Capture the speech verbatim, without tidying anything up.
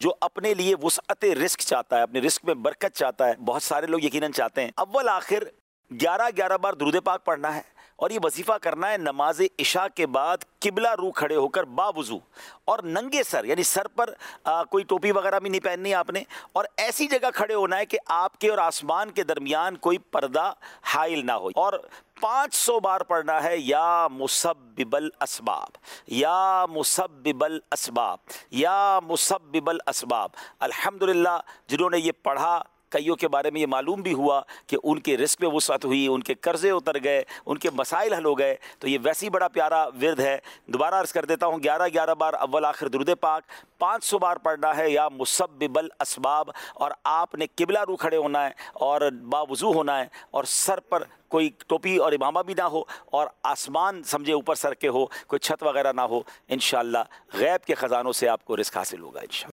जो अपने लिए वुसअत रिस्क चाहता है, अपने रिस्क में बरकत चाहता है, बहुत सारे लोग यकीनन चाहते हैं, अव्वल आखिर ग्यारह ग्यारह बार दुरूद पाक पढ़ना है और ये वजीफ़ा करना है नमाज इशा के बाद किबला रू खड़े होकर बावुजू और नंगे सर, यानी सर पर आ, कोई टोपी वगैरह भी नहीं पहननी आपने, और ऐसी जगह खड़े होना है कि आपके और आसमान के दरमियान कोई पर्दा हाइल ना हो, और पाँच सौ बार पढ़ना है या मुसब्बिबल असबाब, या मुसब्बिबल असबाब, या मुसब्बिबल असबाब। अल्हम्दुलिल्लाह जिन्होंने ये पढ़ा, कईयों के बारे में ये मालूम भी हुआ कि उनके रिस्क में वुसअत हुई, उनके कर्ज़े उतर गए, उनके मसाइल हल हो गए। तो ये वैसे ही बड़ा प्यारा विरद है। दोबारा अर्ज़ कर देता हूँ, ग्यारह ग्यारह बार अव्वल आखिर दुरूद पाक, पाँच सौ बार पढ़ना है या मुसब्बिबल असबाब, और आपने किबला रू खड़े होना है और बावुज़ू होना है, और सर पर कोई टोपी और इमामा भी ना हो, और आसमान समझे ऊपर सर के हो, कोई छत वगैरह ना हो। इंशाअल्लाह गैब के ख़जानों से आपको रिस्क हासिल होगा इंशाअल्लाह।